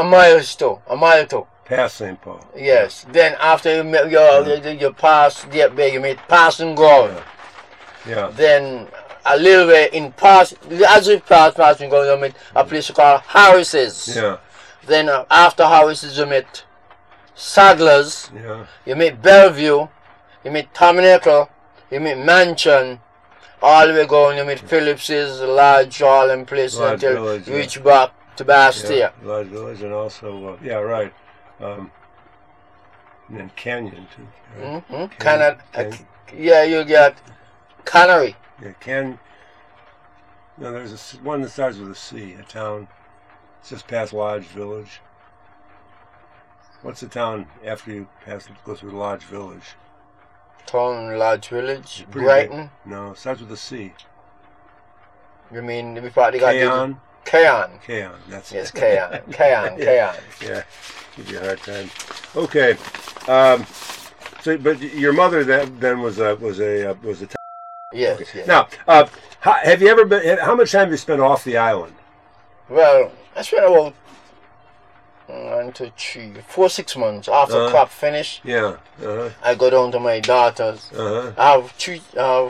a mile too. Past St. Paul. Yes. Then after you pass you meet Passing Ground. Yeah. Then a little way in as you pass Passing Ground, you meet a place called Harris's. Yeah. Then after Harris's, you meet Sadler's. Yeah. You meet Bellevue. You meet Tabernacle. You meet Mansion. All the way going, you meet Phillips's, Large Hall and places until you reach back to Bastia. Yeah, Large Village, and also, right. And then Canyon, too. Right? Mm-hmm. You get Cannery. Yeah, there's one that starts with a C, a town. It's just past Lodge Village. What's the town after you go through Lodge Village? Town, Lodge Village, Brighton. Big. No, it starts with a C. You mean before they got Cayon? Cayon, that's yes, it. Cayon. Yeah, give you a hard time. Okay, but your mother then was a Yes, okay. yes. Now, have you ever been? How much time have you spent off the island? Well, I spent about 1, 2, 3, 4, 6 months after crop finish. Yeah. I go down to my daughter's. I have three.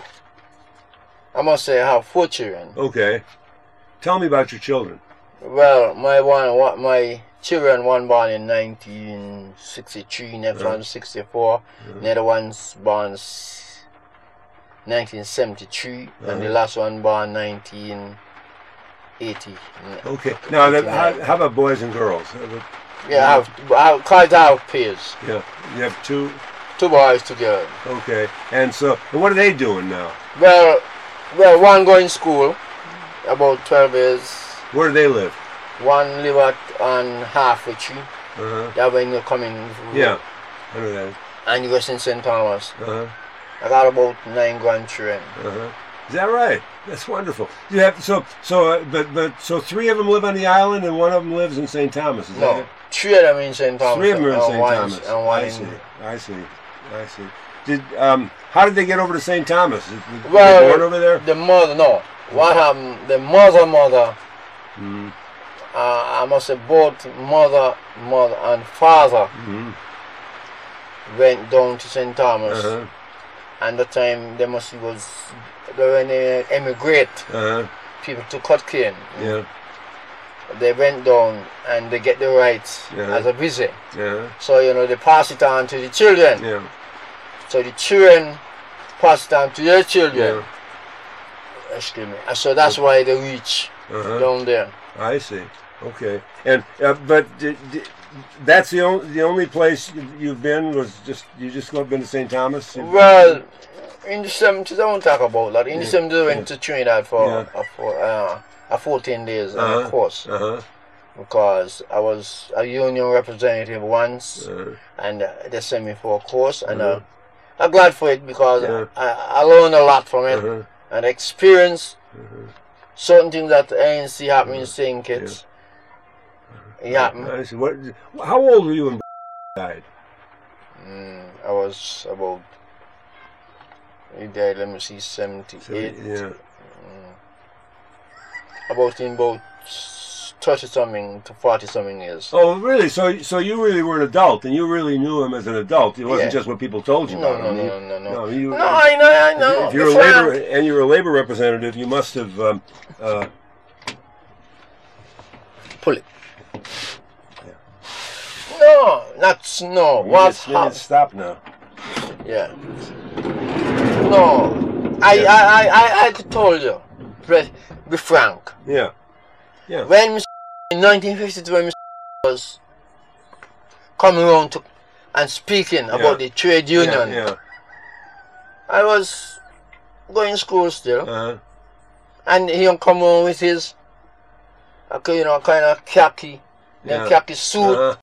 I must say, I have 4 children. Okay. Tell me about your children. Well, my children, one born in 1963, next one 64, the other one's born 1973, and the last one born 1980. Okay. Now, how about boys and girls? Yeah, I have pairs. Yeah. You have two? 2 boys together. Okay. And so, what are they doing now? Well, one going to school, about 12 years. Where do they live? One live on Halfway Tree. That when you're coming. Yeah. I know that. And you go in St. Thomas. I got about 9 grandchildren. Is that right? That's wonderful. You have so 3 of them live on the island and 1 of them lives in St. Thomas. Is that it? 3 of them in St. Thomas. 3 of them are in St. Thomas. And one I see. How did they get over to St. Thomas? Well, they born over there? The mother, no. What happened? The mother. I must say both mother and father went down to St. Thomas. And the time they when they emigrate, people to cut cane. Yeah. They went down and they get the rights as a visit. So they pass it on to the children. Yeah. So the children pass it on to their children. Excuse me. So that's why they reach down there. I see. Okay. And but that's the only place you've been was you just been to St. Thomas? Well, in the 70s, I won't talk about that. In the 70s, I went to Trinidad for 14 days on a course. Because I was a union representative once, and they sent me for a course, and I'm glad for it because I learned a lot from it and experience certain things that the ANC happened in St. Kitts. It happened. I see. How old were you when died? I was about, he died, let me see, 78. About 30-something to 40-something years. Oh, really? So you really were an adult, and you really knew him as an adult. It wasn't just what people told you about him. No. I know. If you're a labor representative, you must have. Pull it. No. What's happened? You need to stop now. Yeah. No. I told you. Be frank. Yeah. When in 1952, when was coming around and speaking about the trade union, I was going to school still, and he come on with his, kind of khaki suit